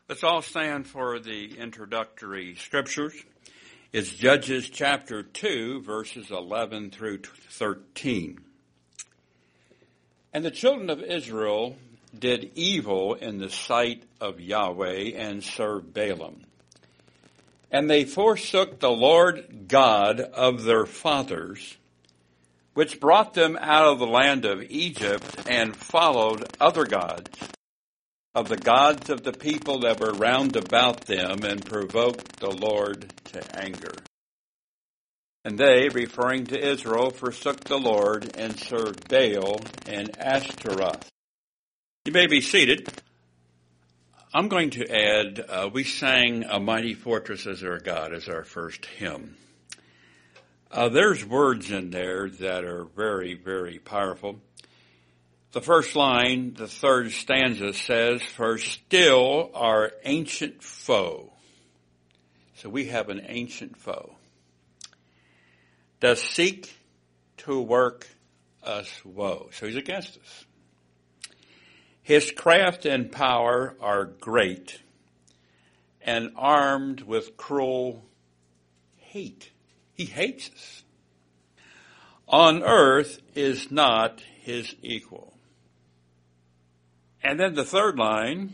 Let's all stand for the introductory scriptures. It's Judges chapter 2, verses 11 through 13. And the children of Israel did evil in the sight of Yahweh and served Balaam. And they forsook the Lord God of their fathers, which brought them out of the land of Egypt, and followed other gods, of the gods of the people that were round about them, and provoked the Lord to anger. And they, referring to Israel, forsook the Lord and served Baal and Ashtaroth. You may be seated. I'm going to add, we sang A Mighty Fortress Is Our God as our first hymn. There's words in there that are very, very powerful. The first line, the third stanza says, "For still our ancient foe." So we have an ancient foe. "Does seek to work us woe." So he's against us. "His craft and power are great, and armed with cruel hate." He hates us. "On earth is not his equal." And then the third line,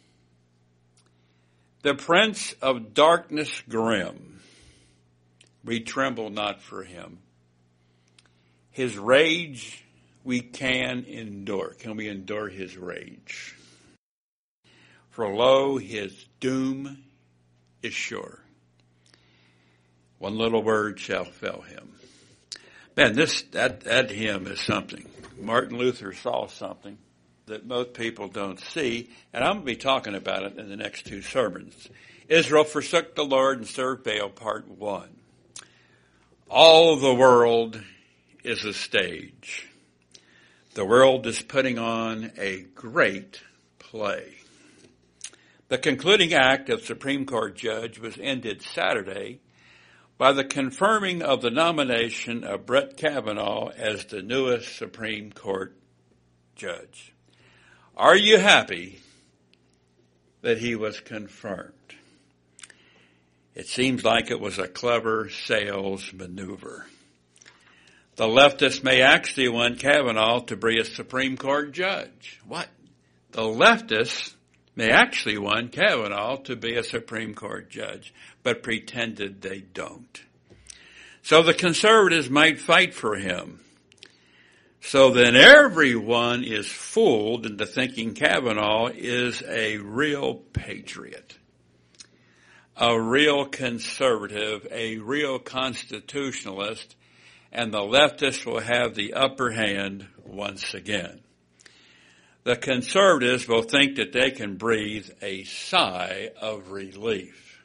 "The prince of darkness grim, we tremble not for him. His rage we can endure." Can we endure his rage? "For lo, his doom is sure. One little word shall fell him." Man, that hymn is something. Martin Luther saw something that most people don't see, and I'm going to be talking about it in the next two sermons. Israel forsook the Lord and served Baal, part 1. All the world is a stage. The world is putting on a great play. The concluding act of Supreme Court judge was ended Saturday by the confirming of the nomination of Brett Kavanaugh as the newest Supreme Court judge. Are you happy that he was confirmed? It seems like it was a clever sales maneuver. The leftists may actually want Kavanaugh to be a Supreme Court judge. What? The leftists may actually want Kavanaugh to be a Supreme Court judge, but pretended they don't. So the conservatives might fight for him. So then everyone is fooled into thinking Kavanaugh is a real patriot, a real conservative, a real constitutionalist, and the leftists will have the upper hand once again. The conservatives will think that they can breathe a sigh of relief.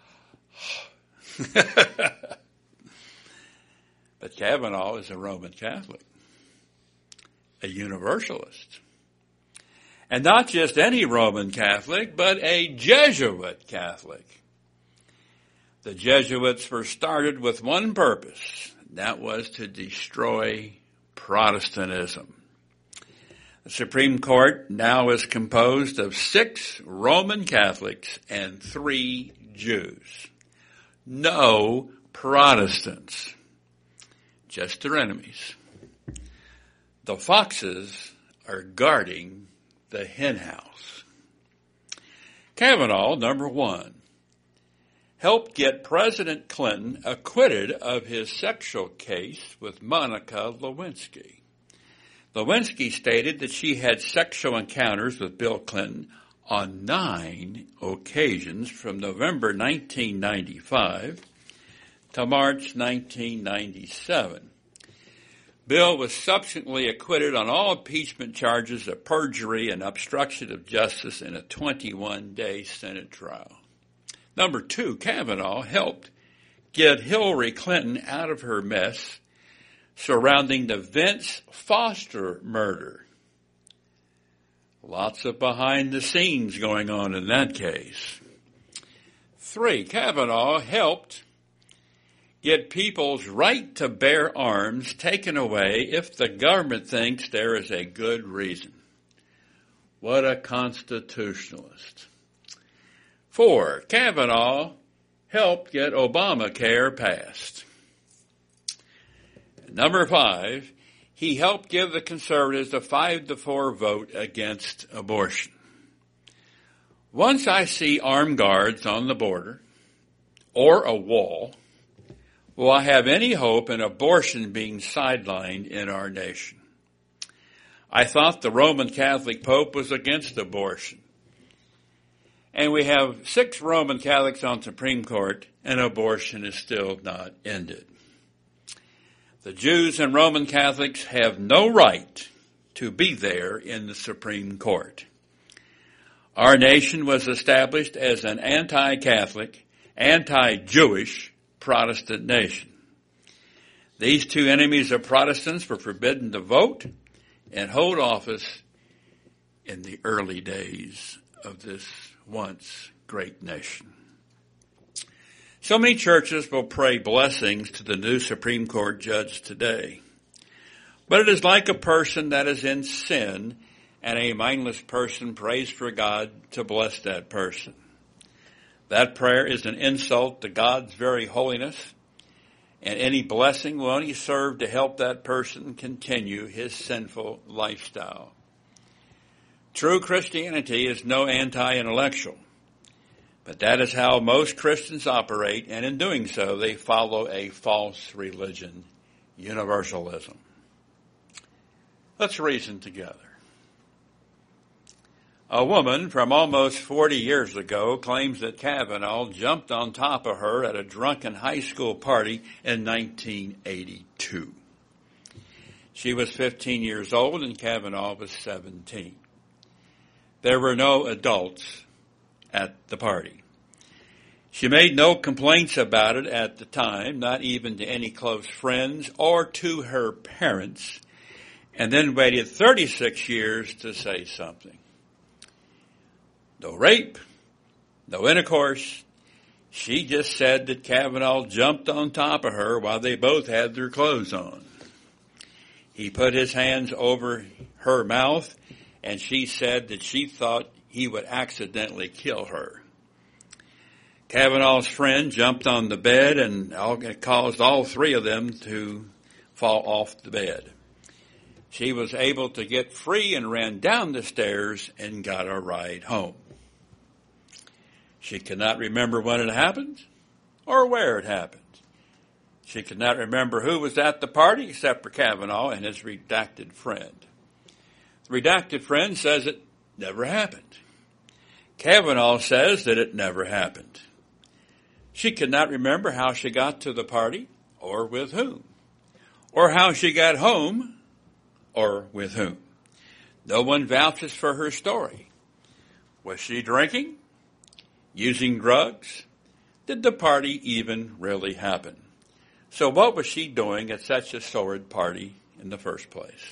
But Kavanaugh is a Roman Catholic, a Universalist. And not just any Roman Catholic, but a Jesuit Catholic. The Jesuits were started with one purpose, and that was to destroy Protestantism. The Supreme Court now is composed of 6 Roman Catholics and 3 Jews. No Protestants, just their enemies. The foxes are guarding the hen house. Kavanaugh, number 1, helped get President Clinton acquitted of his sexual case with Monica Lewinsky. Lewinsky stated that she had sexual encounters with Bill Clinton on 9 occasions from November 1995 to March 1997. Bill was subsequently acquitted on all impeachment charges of perjury and obstruction of justice in a 21-day Senate trial. Number 2, Kavanaugh helped get Hillary Clinton out of her mess surrounding the Vince Foster murder. Lots of behind the scenes going on in that case. 3, Kavanaugh helped get people's right to bear arms taken away if the government thinks there is a good reason. What a constitutionalist. 4, Kavanaugh helped get Obamacare passed. Number 5, he helped give the conservatives a 5-4 vote against abortion. Once I see armed guards on the border or a wall, will I have any hope in abortion being sidelined in our nation? I thought the Roman Catholic Pope was against abortion. And we have 6 Roman Catholics on Supreme Court, and abortion is still not ended. The Jews and Roman Catholics have no right to be there in the Supreme Court. Our nation was established as an anti-Catholic, anti-Jewish Protestant nation. These 2 enemies of Protestants were forbidden to vote and hold office in the early days of this once great nation. So many churches will pray blessings to the new Supreme Court judge today. But it is like a person that is in sin, and a mindless person prays for God to bless that person. That prayer is an insult to God's very holiness, and any blessing will only serve to help that person continue his sinful lifestyle. True Christianity is no anti-intellectual, but that is how most Christians operate, and in doing so, they follow a false religion, universalism. Let's reason together. A woman from almost 40 years ago claims that Kavanaugh jumped on top of her at a drunken high school party in 1982. She was 15 years old and Kavanaugh was 17. There were no adults at the party. She made no complaints about it at the time, not even to any close friends or to her parents, and then waited 36 years to say something. No rape, no intercourse. She just said that Kavanaugh jumped on top of her while they both had their clothes on. He put his hands over her mouth, and she said that she thought he would accidentally kill her. Kavanaugh's friend jumped on the bed, and it caused all 3 of them to fall off the bed. She was able to get free and ran down the stairs and got a ride home. She could not remember when it happened or where it happened. She could not remember who was at the party except for Kavanaugh and his redacted friend. The redacted friend says it never happened. Kavanaugh says that it never happened. She could not remember how she got to the party or with whom, or how she got home or with whom. No one vouches for her story. Was she drinking? Using drugs? Did the party even really happen? So what was she doing at such a sordid party in the first place?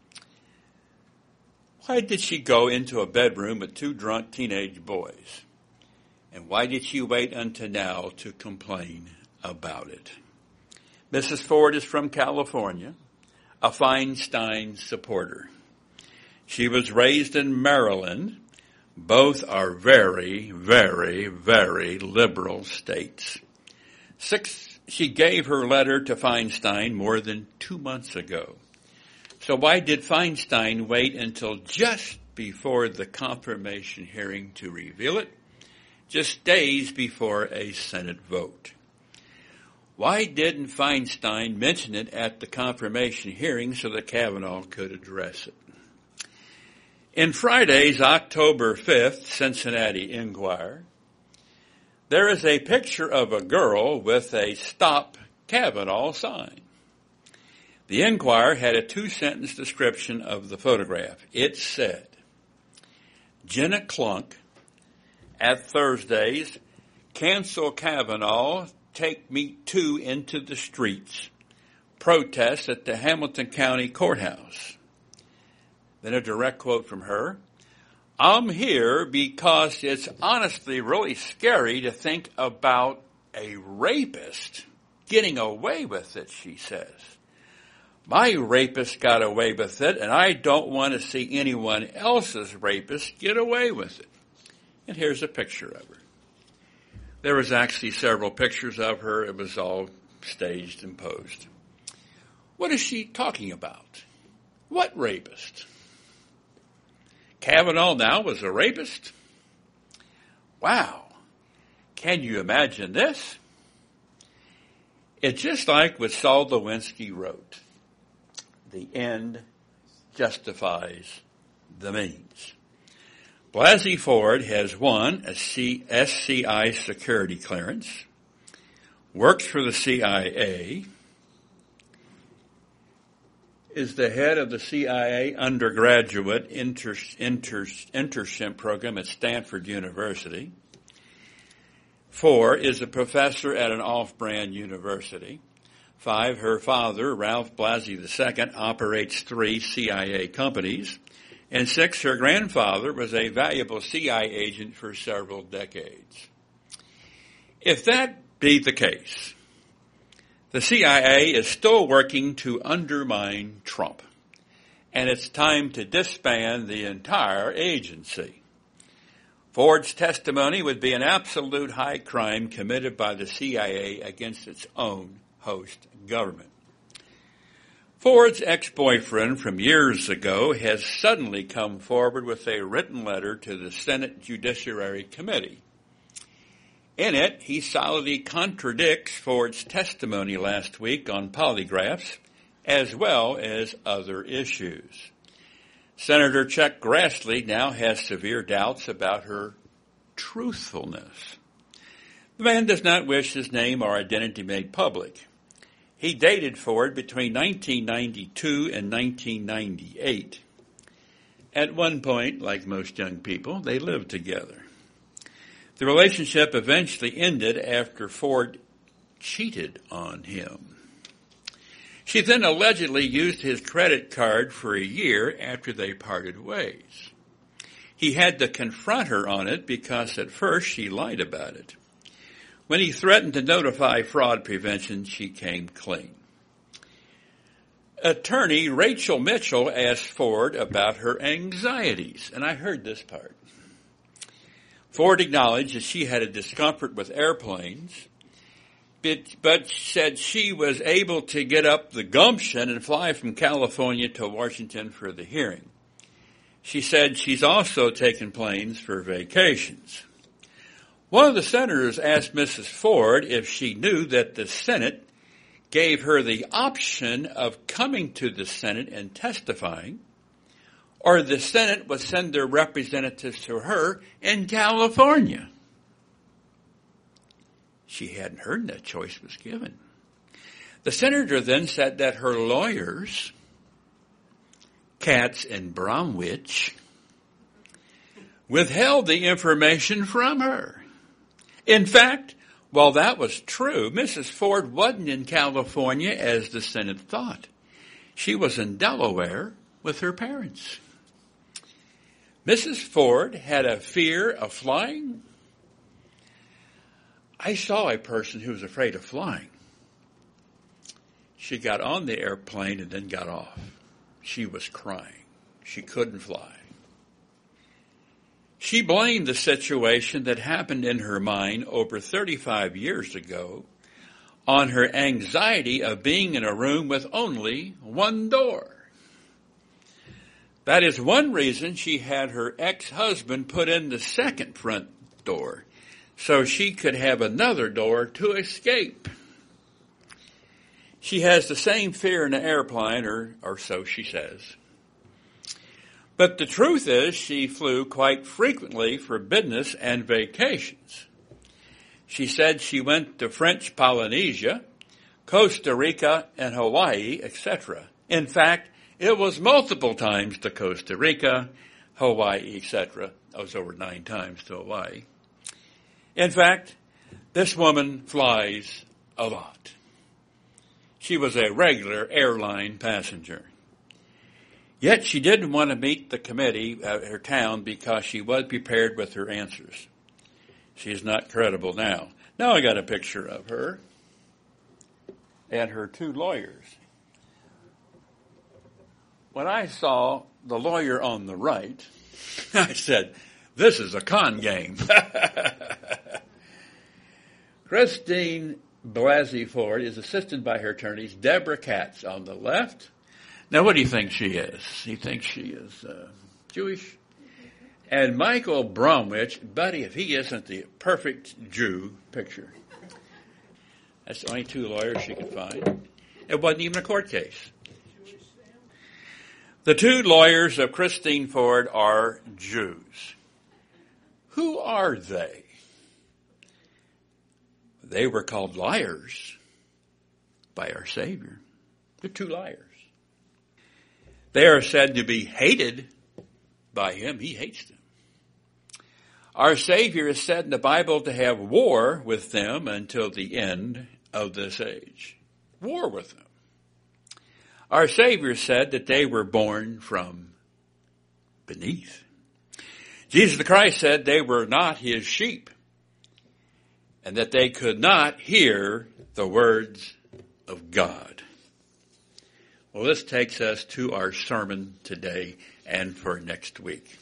Why did she go into a bedroom with 2 drunk teenage boys? And why did she wait until now to complain about it? Mrs. Ford is from California, a Feinstein supporter. She was raised in Maryland. Both are very, very, very liberal states. She gave her letter to Feinstein more than 2 months ago. So why did Feinstein wait until just before the confirmation hearing to reveal it, just days before a Senate vote? Why didn't Feinstein mention it at the confirmation hearing so that Kavanaugh could address it? In Friday's October 5th Cincinnati Enquirer, there is a picture of a girl with a Stop Kavanaugh sign. The Enquirer had a 2-sentence description of the photograph. It said, Jenna Klunk at Thursday's Cancel Kavanaugh, Take Me Too into the Streets, protest at the Hamilton County Courthouse. Then a direct quote from her, I'm here because it's honestly really scary to think about a rapist getting away with it, she says. My rapist got away with it, and I don't want to see anyone else's rapist get away with it. And here's a picture of her. There was actually several pictures of her. It was all staged and posed. What is she talking about? What rapist? Kavanaugh now was a rapist? Wow. Can you imagine this? It's just like what Saul Lewinsky wrote. The end justifies the means. Blasey Ford has won a SCI security clearance, works for the CIA, is the head of the CIA undergraduate internship program at Stanford University. 4, is a professor at an off-brand university. 5, her father, Ralph Blasey II, operates 3 CIA companies. And 6, her grandfather was a valuable CIA agent for several decades. If that be the case, the CIA is still working to undermine Trump, and it's time to disband the entire agency. Ford's testimony would be an absolute high crime committed by the CIA against its own host government. Ford's ex-boyfriend from years ago has suddenly come forward with a written letter to the Senate Judiciary Committee. In it, he solidly contradicts Ford's testimony last week on polygraphs, as well as other issues. Senator Chuck Grassley now has severe doubts about her truthfulness. The man does not wish his name or identity made public. He dated Ford between 1992 and 1998. At one point, like most young people, they lived together. The relationship eventually ended after Ford cheated on him. She then allegedly used his credit card for a year after they parted ways. He had to confront her on it because at first she lied about it. When he threatened to notify fraud prevention, she came clean. Attorney Rachel Mitchell asked Ford about her anxieties, and I heard this part. Ford acknowledged that she had a discomfort with airplanes, but said she was able to get up the gumption and fly from California to Washington for the hearing. She said she's also taken planes for vacations. One of the senators asked Mrs. Ford if she knew that the Senate gave her the option of coming to the Senate and testifying, or the Senate would send their representatives to her in California. She hadn't heard that choice was given. The senator then said that her lawyers, Katz and Bromwich, withheld the information from her. In fact, while that was true, Mrs. Ford wasn't in California as the Senate thought. She was in Delaware with her parents. Mrs. Ford had a fear of flying. I saw a person who was afraid of flying. She got on the airplane and then got off. She was crying. She couldn't fly. She blamed the situation that happened in her mind over 35 years ago on her anxiety of being in a room with only one door. That is one reason she had her ex-husband put in the second front door, so she could have another door to escape. She has the same fear in an airplane, or so she says. But the truth is she flew quite frequently for business and vacations. She said she went to French Polynesia, Costa Rica, and Hawaii, etc. In fact, it was multiple times to Costa Rica, Hawaii, etc. I was over 9 times to Hawaii. In fact, this woman flies a lot. She was a regular airline passenger. Yet she didn't want to meet the committee at her town because she was prepared with her answers. She is not credible now. Now I got a picture of her and her 2 lawyers. When I saw the lawyer on the right, I said, this is a con game. Christine Blasey Ford is assisted by her attorneys, Deborah Katz on the left. Now, what do you think she is? He thinks she is Jewish. And Michael Bromwich, buddy, if he isn't the perfect Jew picture. That's the only two lawyers she could find. It wasn't even a court case. The two lawyers of Christine Ford are Jews. Who are they? They were called liars by our Savior. They're two liars. They are said to be hated by him. He hates them. Our Savior is said in the Bible to have war with them until the end of this age. War with them. Our Savior said that they were born from beneath. Jesus the Christ said they were not his sheep and that they could not hear the words of God. Well, this takes us to our sermon today and for next week.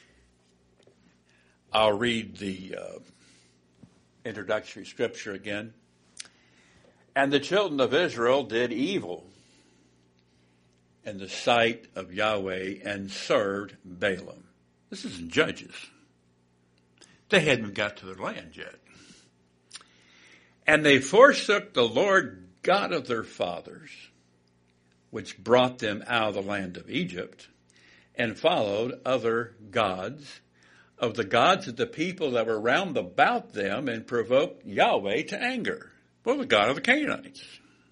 I'll read the introductory scripture again. And the children of Israel did evil in the sight of Yahweh and served Balaam. This is in Judges. They hadn't got to their land yet. And they forsook the Lord God of their fathers, which brought them out of the land of Egypt, and followed other gods of the gods of the people that were round about them, and provoked Yahweh to anger. Well, the God of the Canaanites.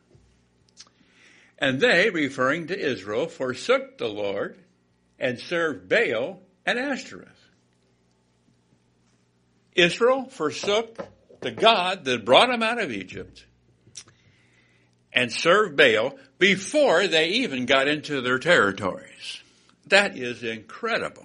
And they, referring to Israel, forsook the Lord and served Baal and Ashtoreth. Israel forsook the God that brought them out of Egypt and served Baal before they even got into their territories. That is incredible.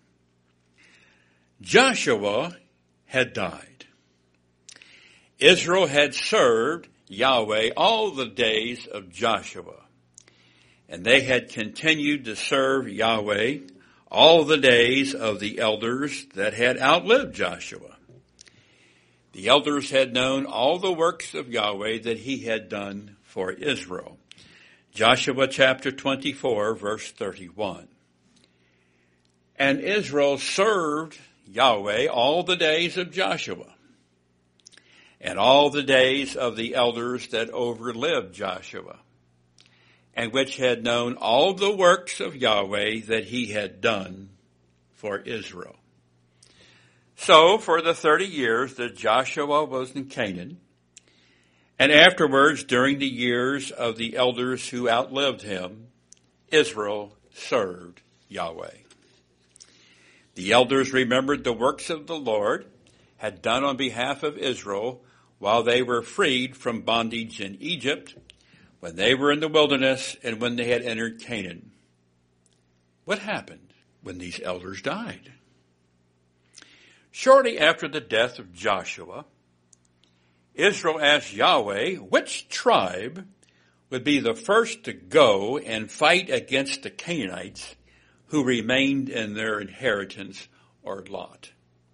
Joshua had died. Israel had served Yahweh all the days of Joshua, and they had continued to serve Yahweh all the days of the elders that had outlived Joshua. The elders had known all the works of Yahweh that he had done for Israel. Joshua chapter 24, verse 31. And Israel served Yahweh all the days of Joshua, and all the days of the elders that overlived Joshua, and which had known all the works of Yahweh that he had done for Israel. So for the 30 years that Joshua was in Canaan, and afterwards during the years of the elders who outlived him, Israel served Yahweh. The elders remembered the works of the Lord had done on behalf of Israel while they were freed from bondage in Egypt, when they were in the wilderness, and when they had entered Canaan. What happened when these elders died? Shortly after the death of Joshua, Israel asked Yahweh which tribe would be the first to go and fight against the Canaanites who remained in their inheritance or lot.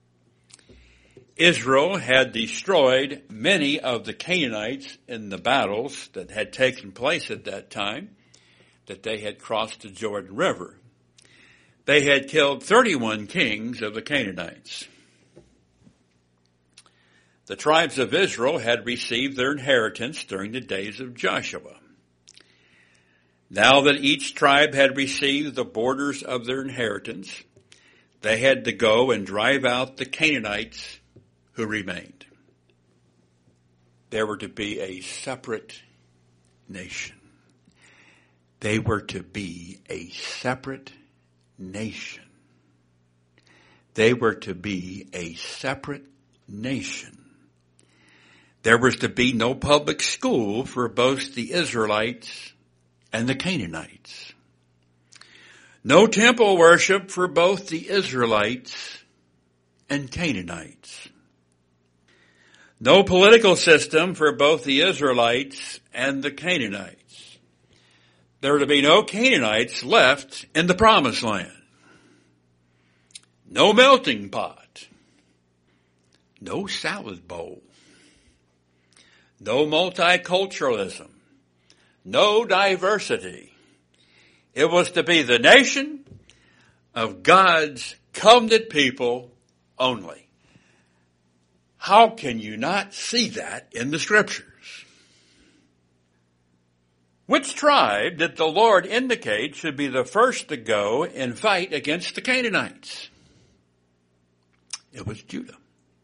Israel had destroyed many of the Canaanites in the battles that had taken place at that time, that they had crossed the Jordan River. They had killed 31 kings of the Canaanites. The tribes of Israel had received their inheritance during the days of Joshua. Now that each tribe had received the borders of their inheritance, they had to go and drive out the Canaanites who remained. They were to be a separate nation. They were to be a separate nation. They were to be a separate nation. There was to be no public school for both the Israelites and the Canaanites. No temple worship for both the Israelites and Canaanites. No political system for both the Israelites and the Canaanites. There were to be no Canaanites left in the Promised Land. No melting pot. No salad bowl. no multiculturalism, no diversity. It was to be the nation of God's covenant people only. How can you not see that in the Scriptures? Which tribe did the Lord indicate should be the first to go and fight against the Canaanites? It was Judah.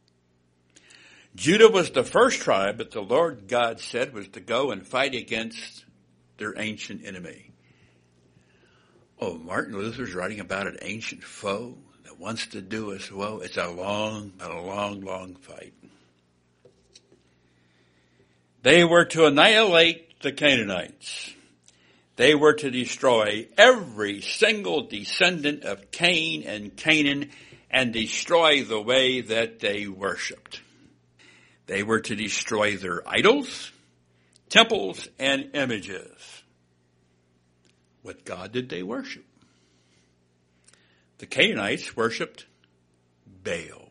Judah was the first tribe that the Lord God said was to go and fight against their ancient enemy. Oh, Martin Luther's writing about an ancient foe that wants to do us woe. It's a long fight. They were to annihilate the Canaanites. They were to destroy every single descendant of Cain and Canaan and destroy the way that they worshiped. They were to destroy their idols, temples, and images. What God did they worship? The Canaanites worshipped Baal.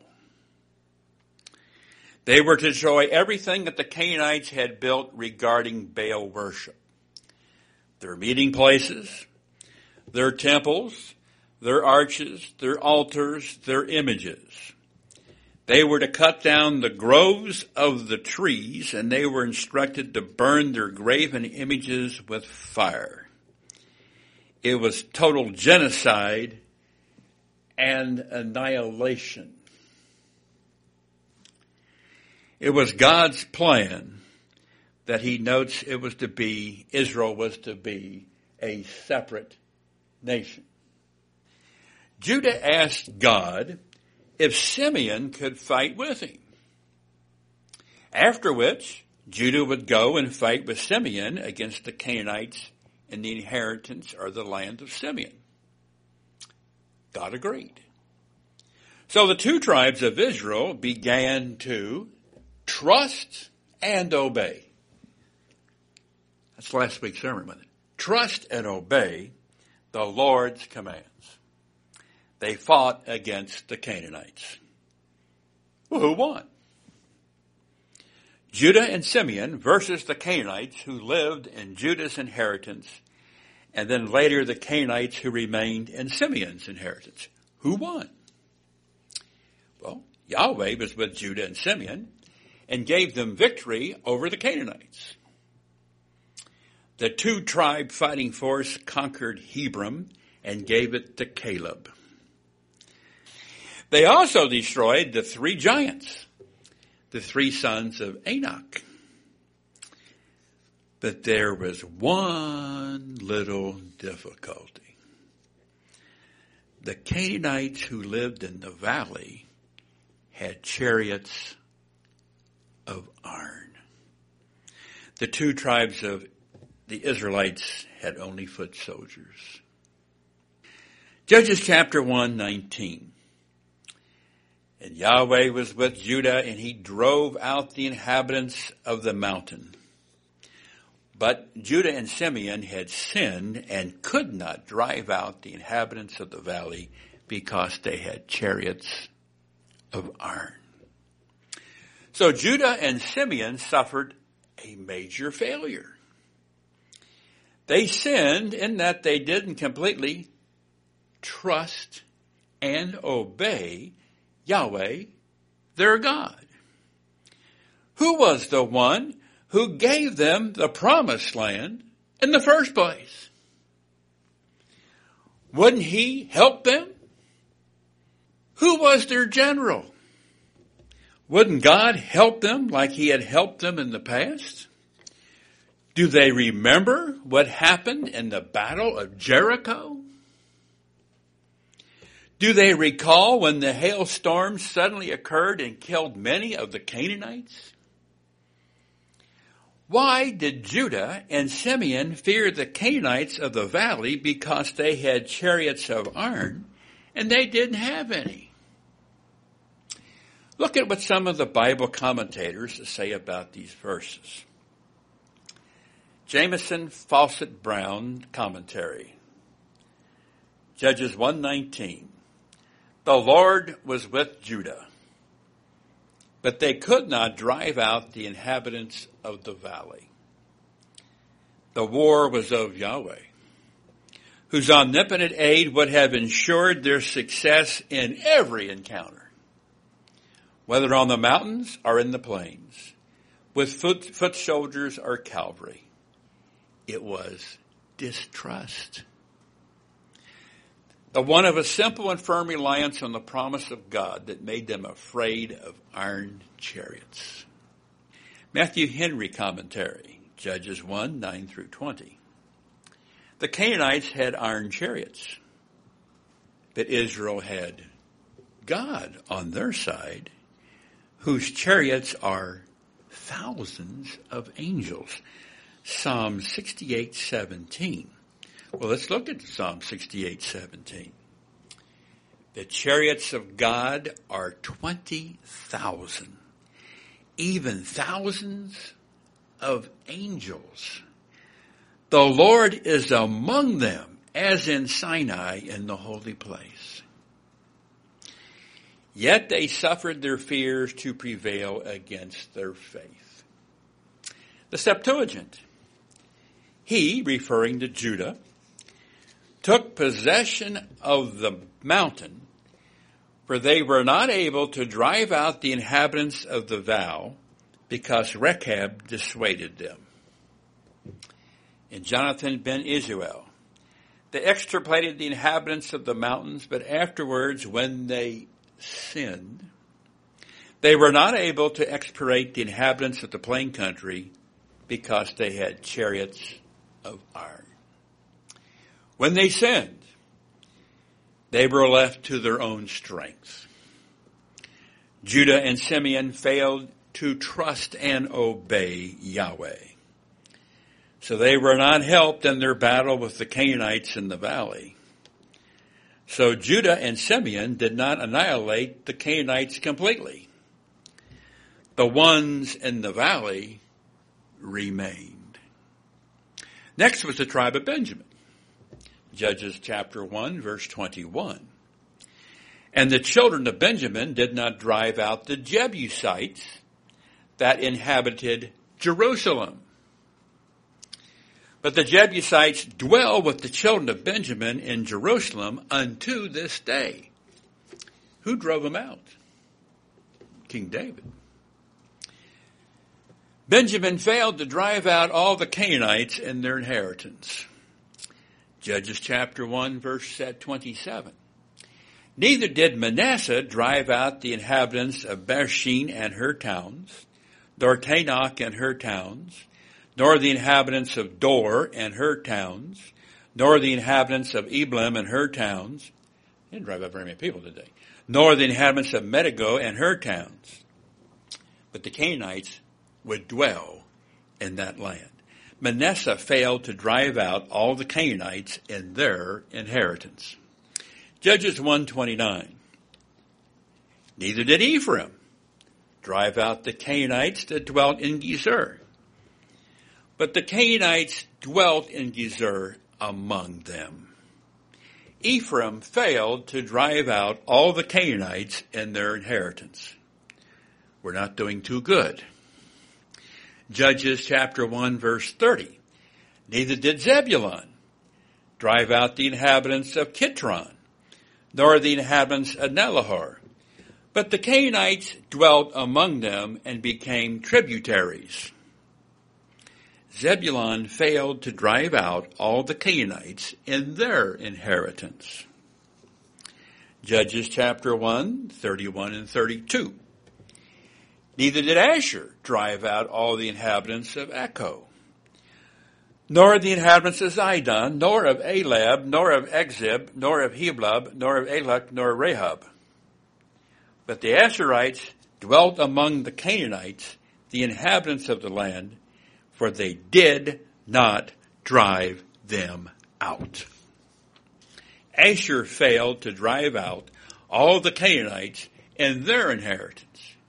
They were to destroy everything that the Canaanites had built regarding Baal worship. Their meeting places, their temples, their arches, their altars, their images. They were to cut down the groves of the trees, and they were instructed to burn their graven images with fire. It was total genocide and annihilation. It was God's plan that he notes Israel was to be a separate nation. Judah asked God if Simeon could fight with him. After which, Judah would go and fight with Simeon against the Canaanites in the inheritance or the land of Simeon. God agreed. So the two tribes of Israel began to trust and obey. That's last week's sermon, wasn't it? Trust and obey the Lord's commands. They fought against the Canaanites. Well, who won? Judah and Simeon versus the Canaanites who lived in Judah's inheritance, and then later the Canaanites who remained in Simeon's inheritance. Who won? Well, Yahweh was with Judah and Simeon and gave them victory over the Canaanites. The two-tribe fighting force conquered Hebron and gave it to Caleb. They also destroyed the three giants, the three sons of Anak. But there was one little difficulty. The Canaanites who lived in the valley had chariots of iron. The two tribes of the Israelites had only foot soldiers. Judges chapter 1:19. And Yahweh was with Judah, and he drove out the inhabitants of the mountain. But Judah and Simeon had sinned and could not drive out the inhabitants of the valley because they had chariots of iron. So Judah and Simeon suffered a major failure. They sinned in that they didn't completely trust and obey Yahweh, their God. Who was the one who gave them the promised land in the first place? Wouldn't he help them? Who was their general? Wouldn't God help them like he had helped them in the past? Do they remember what happened in the Battle of Jericho? Do they recall when the hailstorm suddenly occurred and killed many of the Canaanites? Why did Judah and Simeon fear the Canaanites of the valley? Because they had chariots of iron and they didn't have any. Look at what some of the Bible commentators say about these verses. Jamieson Fawcett Brown commentary. Judges 1:19. The Lord was with Judah, but they could not drive out the inhabitants of the valley. The war was of Yahweh, whose omnipotent aid would have ensured their success in every encounter, whether on the mountains or in the plains, with foot soldiers or cavalry. It was distrust. The one of a simple and firm reliance on the promise of God that made them afraid of iron chariots. Matthew Henry commentary, Judges 1, 9 through 20. The Canaanites had iron chariots, but Israel had God on their side, whose chariots are thousands of angels. Psalm 68:17. Well, let's look at Psalm 68:17. The chariots of God are 20,000, even thousands of angels. The Lord is among them, as in Sinai in the holy place. Yet they suffered their fears to prevail against their faith. The Septuagint. He, referring to Judah, took possession of the mountain, for they were not able to drive out the inhabitants of the vow, because Rechab dissuaded them. And Jonathan ben Israel, they extirpated the inhabitants of the mountains, but afterwards, when they sinned, they were not able to extirpate the inhabitants of the plain country, because they had chariots of iron. When they sinned, they were left to their own strength. Judah and Simeon failed to trust and obey Yahweh. So they were not helped in their battle with the Canaanites in the valley. So Judah and Simeon did not annihilate the Canaanites completely. The ones in the valley remained. Next was the tribe of Benjamin. Judges chapter 1, verse 21. And the children of Benjamin did not drive out the Jebusites that inhabited Jerusalem. But the Jebusites dwell with the children of Benjamin in Jerusalem unto this day. Who drove them out? King David. Benjamin failed to drive out all the Canaanites in their inheritance. Judges chapter 1, verse 27. Neither did Manasseh drive out the inhabitants of Bershin and her towns, nor Tanakh and her towns, nor the inhabitants of Dor and her towns, nor the inhabitants of Eblim and her towns. He didn't drive out very many people today. Nor the inhabitants of Megiddo and her towns. But the Canaanites would dwell in that land. Manasseh failed to drive out all the Canaanites in their inheritance. Judges 1:29. Neither did Ephraim drive out the Canaanites that dwelt in Gezer. But the Canaanites dwelt in Gezer among them. Ephraim failed to drive out all the Canaanites in their inheritance. We're not doing too good. Judges chapter 1, verse 30. Neither did Zebulun drive out the inhabitants of Kitron, nor the inhabitants of Nahor. But the Canaanites dwelt among them and became tributaries. Zebulun failed to drive out all the Canaanites in their inheritance. Judges chapter 1, 31 and 32. Neither did Asher drive out all the inhabitants of Akko, nor the inhabitants of Zidon, nor of Elab, nor of Exib, nor of Heblab, nor of Elak, nor of Rahab. But the Asherites dwelt among the Canaanites, the inhabitants of the land, for they did not drive them out. Asher failed to drive out all the Canaanites in their inheritance.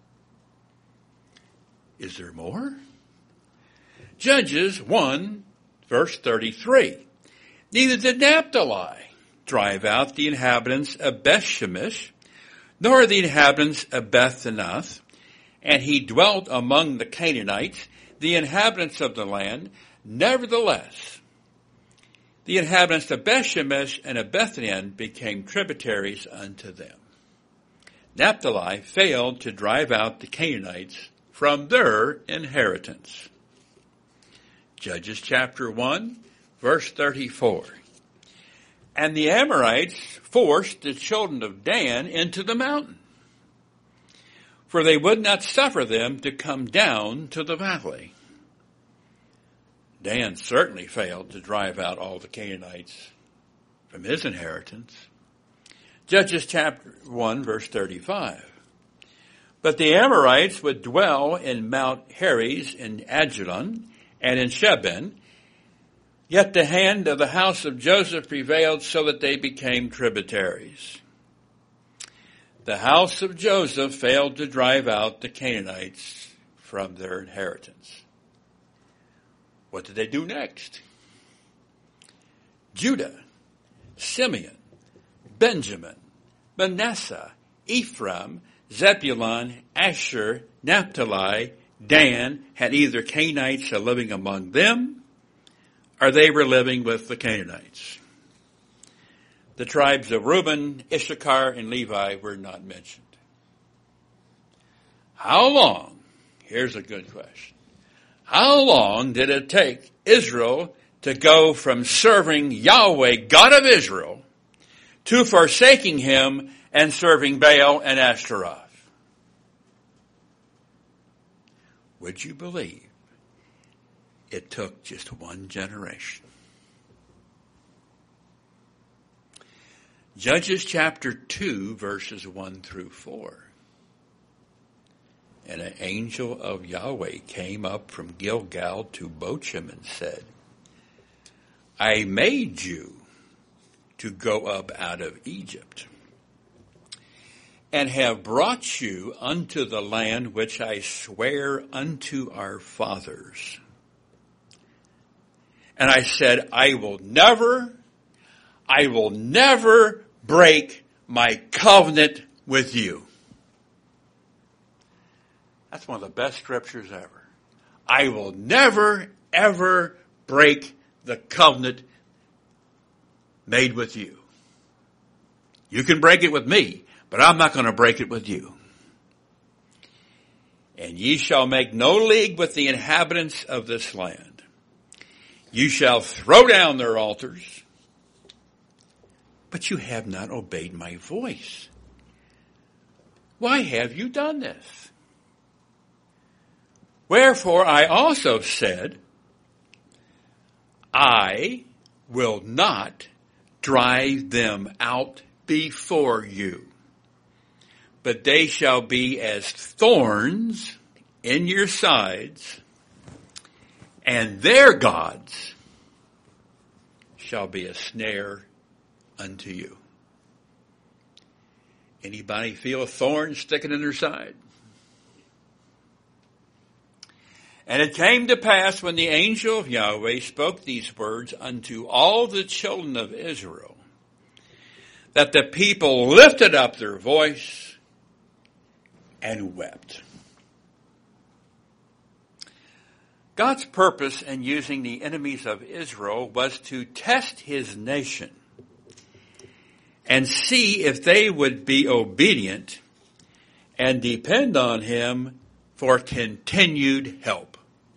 Is there more? Judges 1, verse 33. Neither did Naphtali drive out the inhabitants of Beth-Shemesh, nor the inhabitants of Beth-Anath, and he dwelt among the Canaanites, the inhabitants of the land. Nevertheless, the inhabitants of Bethshemesh and of Bethlehem became tributaries unto them. Naphtali failed to drive out the Canaanites from their inheritance. Judges chapter 1, verse 34. And the Amorites forced the children of Dan into the mountain, for they would not suffer them to come down to the valley. Dan certainly failed to drive out all the Canaanites from his inheritance. Judges chapter 1, verse 35. But the Amorites would dwell in Mount Heres, in Ajalon, and in Sheben. Yet the hand of the house of Joseph prevailed so that they became tributaries. The house of Joseph failed to drive out the Canaanites from their inheritance. What did they do next? Judah, Simeon, Benjamin, Manasseh, Ephraim, Zebulun, Asher, Naphtali, Dan had either Canaanites living among them, or they were living with the Canaanites. The tribes of Reuben, Issachar, and Levi were not mentioned. How long? Here's a good question. How long did it take Israel to go from serving Yahweh, God of Israel, to forsaking him and serving Baal and Ashtaroth? Would you believe it took just one generation? Judges chapter 2, verses 1 through 4. And an angel of Yahweh came up from Gilgal to Bochim and said, I made you to go up out of Egypt, and have brought you unto the land which I swear unto our fathers. And I said, I will never break my covenant with you. That's one of the best scriptures ever. I will never, ever break the covenant made with you. You can break it with me, but I'm not going to break it with you. And ye shall make no league with the inhabitants of this land. You shall throw down their altars, but you have not obeyed my voice. Why have you done this? Wherefore I also said, I will not drive them out before you, but they shall be as thorns in your sides, and their gods shall be a snare unto you. Anybody feel a thorn sticking in their side? And it came to pass when the angel of Yahweh spoke these words unto all the children of Israel, that the people lifted up their voice and wept. God's purpose in using the enemies of Israel was to test his nation and see if they would be obedient and depend on him for continued help.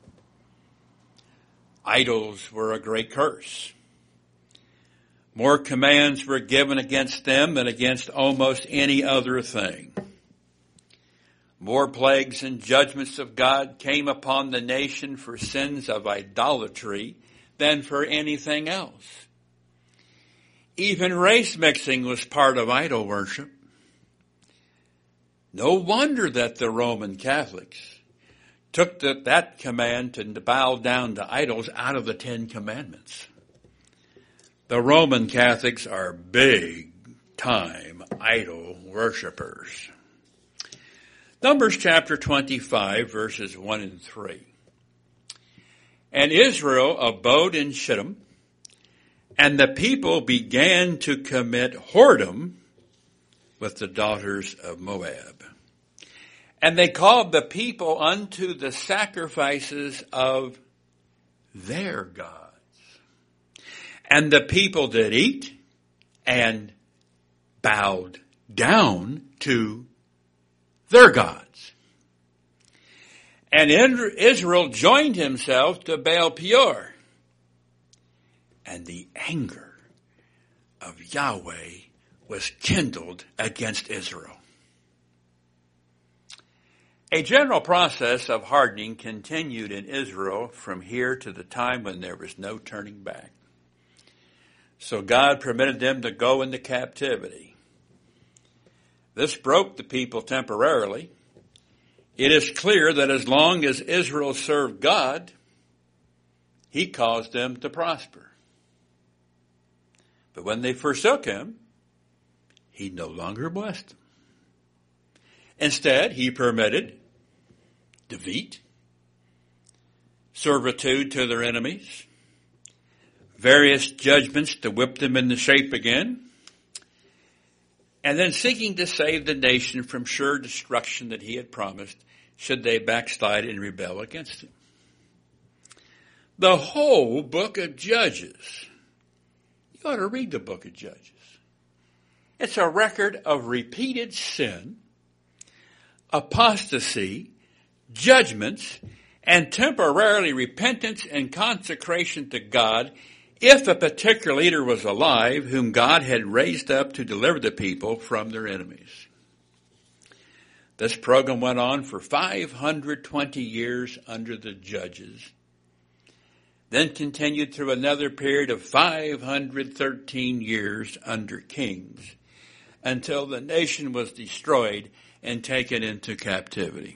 Idols were a great curse. More commands were given against them than against almost any other thing. More plagues and judgments of God came upon the nation for sins of idolatry than for anything else. Even race mixing was part of idol worship. No wonder that the Roman Catholics took that command to bow down to idols out of the Ten Commandments. The Roman Catholics are big-time idol worshipers. Numbers chapter 25, verses 1 and 3. And Israel abode in Shittim, and the people began to commit whoredom with the daughters of Moab. And they called the people unto the sacrifices of their gods. And the people did eat and bowed down to their gods. And Israel joined himself to Baal Peor. And the anger of Yahweh was kindled against Israel. A general process of hardening continued in Israel from here to the time when there was no turning back. So God permitted them to go into captivity. This broke the people temporarily. It is clear that as long as Israel served God, he caused them to prosper. But when they forsook him, he no longer blessed them. Instead, he permitted defeat, servitude to their enemies, various judgments to whip them into shape again, and then seeking to save the nation from sure destruction that he had promised should they backslide and rebel against him. The whole book of Judges, you ought to read the book of Judges. It's a record of repeated sin, apostasy, judgments, and temporarily repentance and consecration to God if a particular leader was alive whom God had raised up to deliver the people from their enemies. This program went on for 520 years under the Judges, then continued through another period of 513 years under kings, until the nation was destroyed and taken into captivity.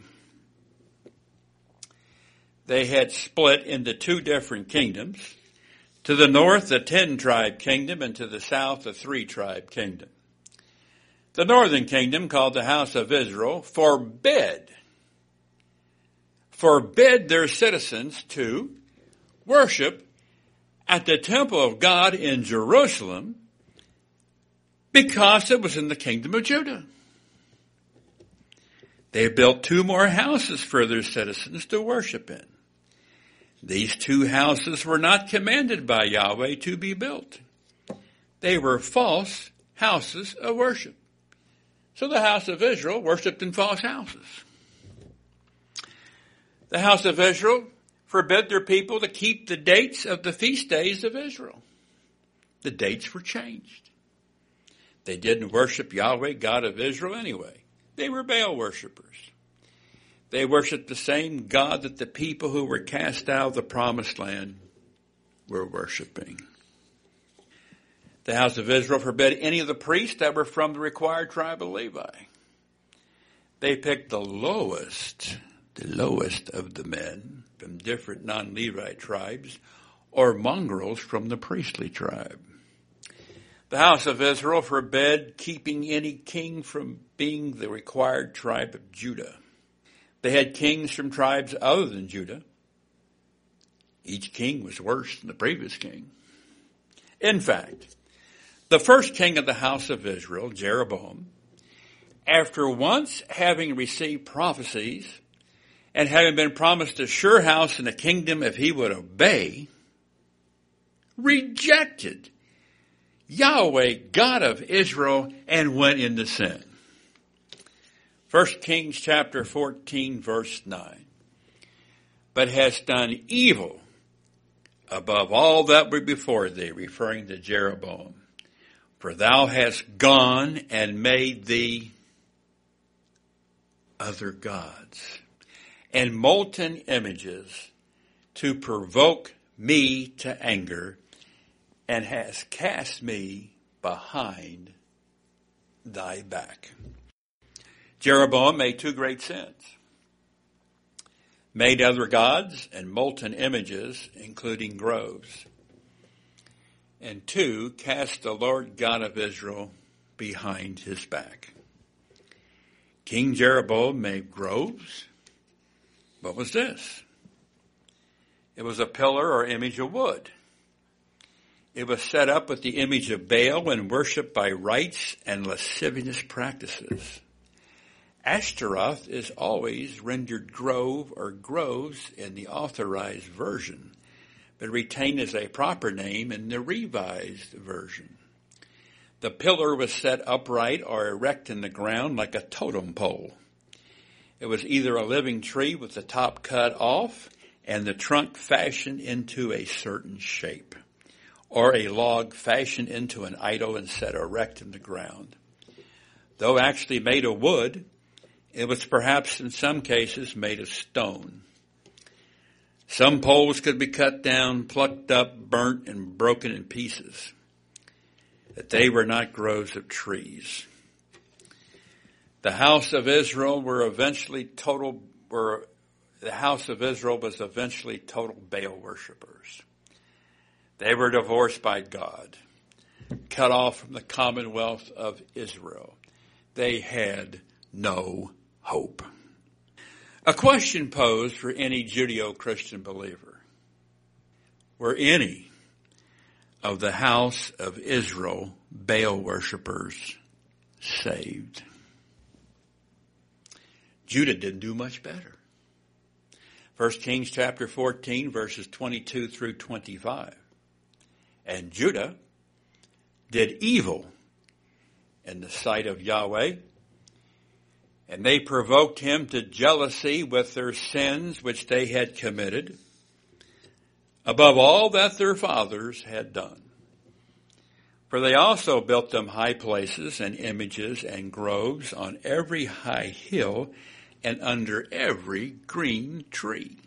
They had split into two different kingdoms. To the north, the 10-tribe kingdom, and to the south, the 3-tribe kingdom. The northern kingdom, called the house of Israel, forbid their citizens to worship at the temple of God in Jerusalem because it was in the kingdom of Judah. They built 2 more houses for their citizens to worship in. These 2 houses were not commanded by Yahweh to be built. They were false houses of worship. So the house of Israel worshiped in false houses. The house of Israel forbid their people to keep the dates of the feast days of Israel. The dates were changed. They didn't worship Yahweh, God of Israel, anyway. They were Baal worshipers. They worshiped the same God that the people who were cast out of the promised land were worshiping. The house of Israel forbid any of the priests that were from the required tribe of Levi. They picked the lowest of the men from different non-Levite tribes or mongrels from the priestly tribe. The house of Israel forbid keeping any king from being the required tribe of Judah. They had kings from tribes other than Judah. Each king was worse than the previous king. In fact, the first king of the house of Israel, Jeroboam, after once having received prophecies and having been promised a sure house and a kingdom if he would obey, rejected Yahweh, God of Israel, and went into sin. 1 Kings chapter 14, verse 9. But hast done evil above all that were before thee, referring to Jeroboam. For thou hast gone and made thee other gods and molten images to provoke me to anger, and hast cast me behind thy back. Jeroboam made 2 great sins. Made other gods and molten images, including groves. And 2, cast the Lord God of Israel behind his back. King Jeroboam made groves. What was this? It was a pillar or image of wood. It was set up with the image of Baal and worshipped by rites and lascivious practices. Ashtaroth is always rendered grove or groves in the Authorized Version, but retained as a proper name in the Revised Version. The pillar was set upright or erect in the ground like a totem pole. It was either a living tree with the top cut off and the trunk fashioned into a certain shape, or a log fashioned into an idol and set erect in the ground. Though actually made of wood, it was perhaps in some cases made of stone. Some poles could be cut down, plucked up, burnt, and broken in pieces, that they were not groves of trees. The house of Israel was eventually total Baal worshipers. They were divorced by God, cut off from the commonwealth of Israel. They had no hope. A question posed for any Judeo-Christian believer. Were any of the house of Israel Baal worshipers saved? Judah didn't do much better. 1 Kings chapter 14, verses 22 through 25. And Judah did evil in the sight of Yahweh, and they provoked him to jealousy with their sins which they had committed, above all that their fathers had done. For they also built them high places and images and groves on every high hill and under every green tree.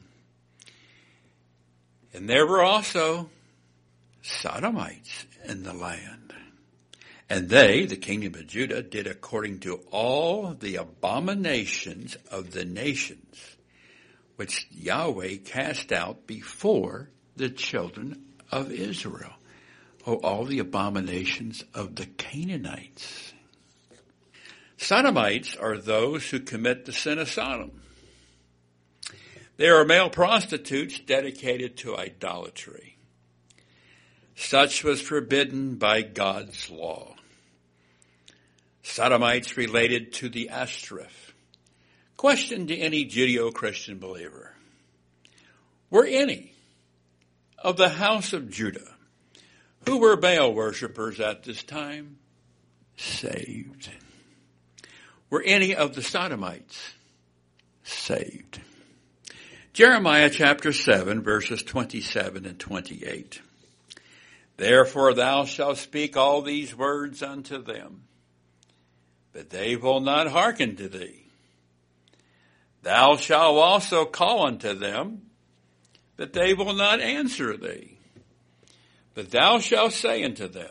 And there were also Sodomites in the land. And they, the kingdom of Judah, did according to all the abominations of the nations, which Yahweh cast out before the children of Israel. Oh, all the abominations of the Canaanites. Sodomites are those who commit the sin of Sodom. They are male prostitutes dedicated to idolatry. Such was forbidden by God's law. Sodomites related to the Ashtoreth. Question to any Judeo-Christian believer. Were any of the house of Judah who were Baal worshipers at this time saved? Were any of the Sodomites saved? Jeremiah chapter 7, verses 27 and 28. Therefore thou shalt speak all these words unto them, but they will not hearken to thee. Thou shalt also call unto them, but they will not answer thee. But thou shalt say unto them,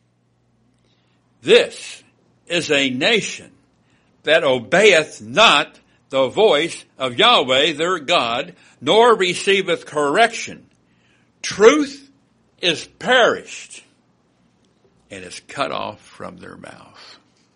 This is a nation that obeyeth not the voice of Yahweh their God, nor receiveth correction. Truth is perished and is cut off from their mouth.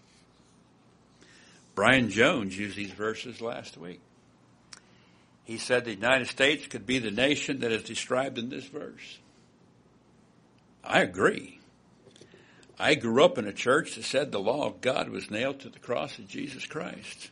Brian Jones used these verses last week. He said the United States could be the nation that is described in this verse. I agree. I grew up in a church that said the law of God was nailed to the cross of Jesus Christ.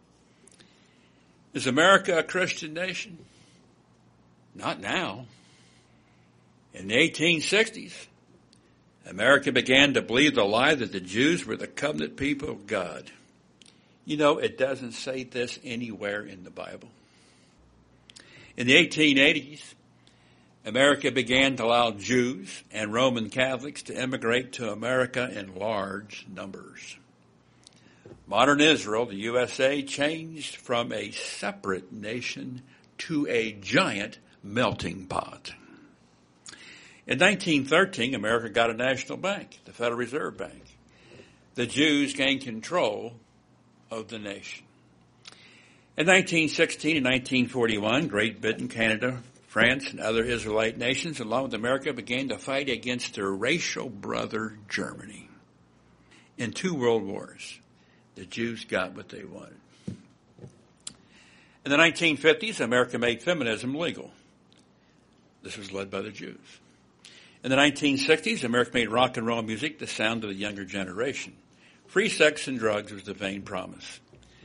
Is America a Christian nation? Not now. In the 1860s, America began to believe the lie that the Jews were the covenant people of God. You know, it doesn't say this anywhere in the Bible. In the 1880s, America began to allow Jews and Roman Catholics to immigrate to America in large numbers. Modern Israel, the USA, changed from a separate nation to a giant melting pot. In 1913, America got a national bank, the Federal Reserve Bank. The Jews gained control of the nation. In 1916 and 1941, Great Britain, Canada, France, and other Israelite nations, along with America, began to fight against their racial brother, Germany. In 2 world wars, the Jews got what they wanted. In the 1950s, America made feminism legal. This was led by the Jews. In the 1960s, America made rock and roll music the sound of the younger generation. Free sex and drugs was the vain promise.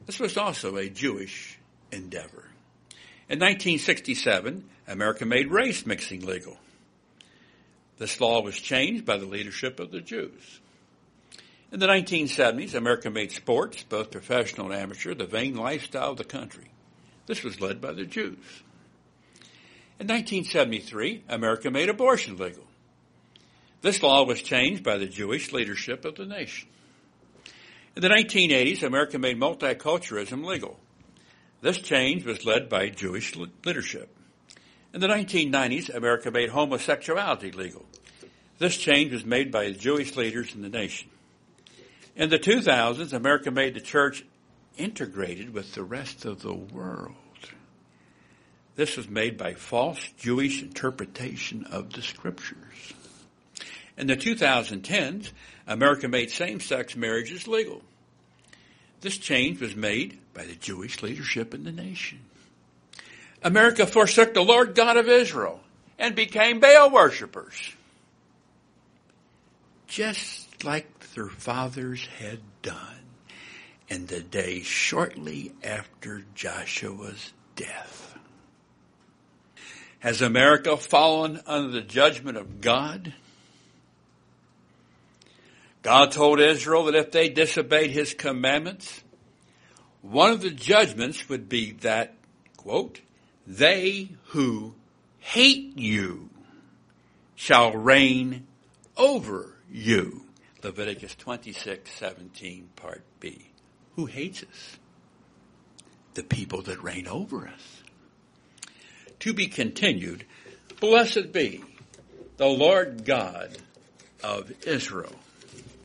This was also a Jewish endeavor. In 1967, America made race mixing legal. This law was changed by the leadership of the Jews. In the 1970s, America made sports, both professional and amateur, the vain lifestyle of the country. This was led by the Jews. In 1973, America made abortion legal. This law was changed by the Jewish leadership of the nation. In the 1980s, America made multiculturalism legal. This change was led by Jewish leadership. In the 1990s, America made homosexuality legal. This change was made by the Jewish leaders in the nation. In the 2000s, America made the church integrated with the rest of the world. This was made by false Jewish interpretation of the scriptures. In the 2010s, America made same-sex marriages legal. This change was made by the Jewish leadership in the nation. America forsook the Lord God of Israel and became Baal worshipers, just like their fathers had done in the days shortly after Joshua's death. Has America fallen under the judgment of God? God told Israel that if they disobeyed his commandments, one of the judgments would be that, quote, they who hate you shall reign over you. Leviticus 26:17, part B. Who hates us? The people that reign over us. To be continued, blessed be the Lord God of Israel.